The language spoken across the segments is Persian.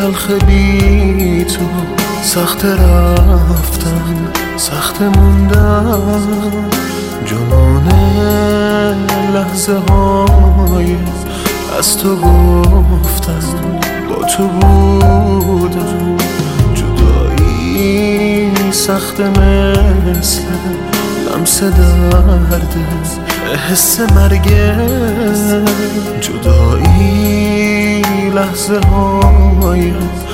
تلخ بی تو، سخت رفتن سخت موندن، جنون لحظه های از تو گفتن، با تو بودن. جدایی سخت مثل لمس درد حس مرگه، جدایی لحظه های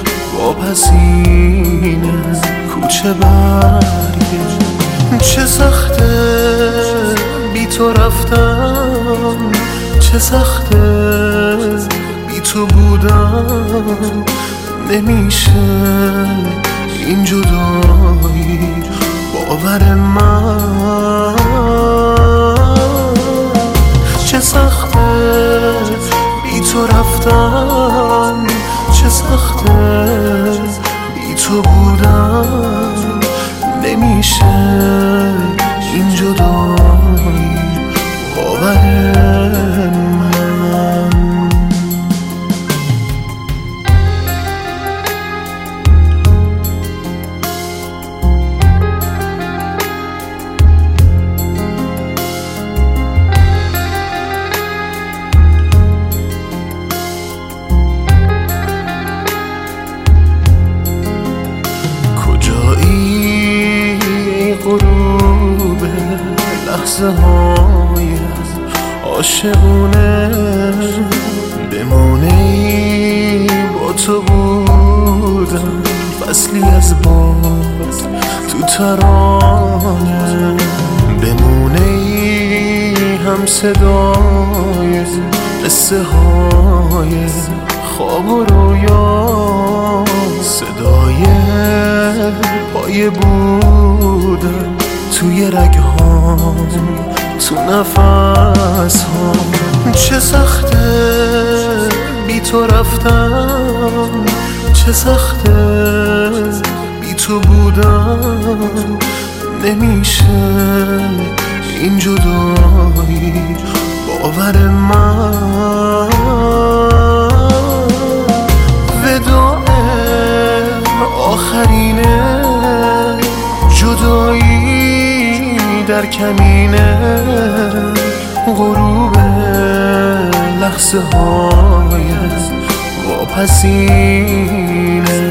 واپسینه کوچه برگه. چه سخته بی تو رفتن، چه سخته بی تو بودن، نمیشه این جدایی باور من. چه سخته بی تو رفتن، چه سخته بی تو بودن، نمیشه این جدایی باور من. غروب لحظه های عاشقونه، بمونه با تو بودم، فصلی از باد تو ترانه، بمونه هم صدای قصه های خواب و رویا، صدای پای بودن توی رگهام، تو نفس هام. چه سخته بی تو رفتن، چه سخته بی تو بودن، نمیشه این جدایی باور من. وداع آخرینه، جدایی در کمینه، غروب لحظه های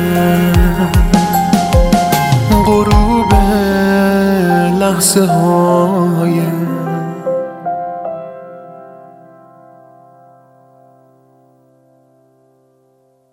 واپسینه، غروب لحظه های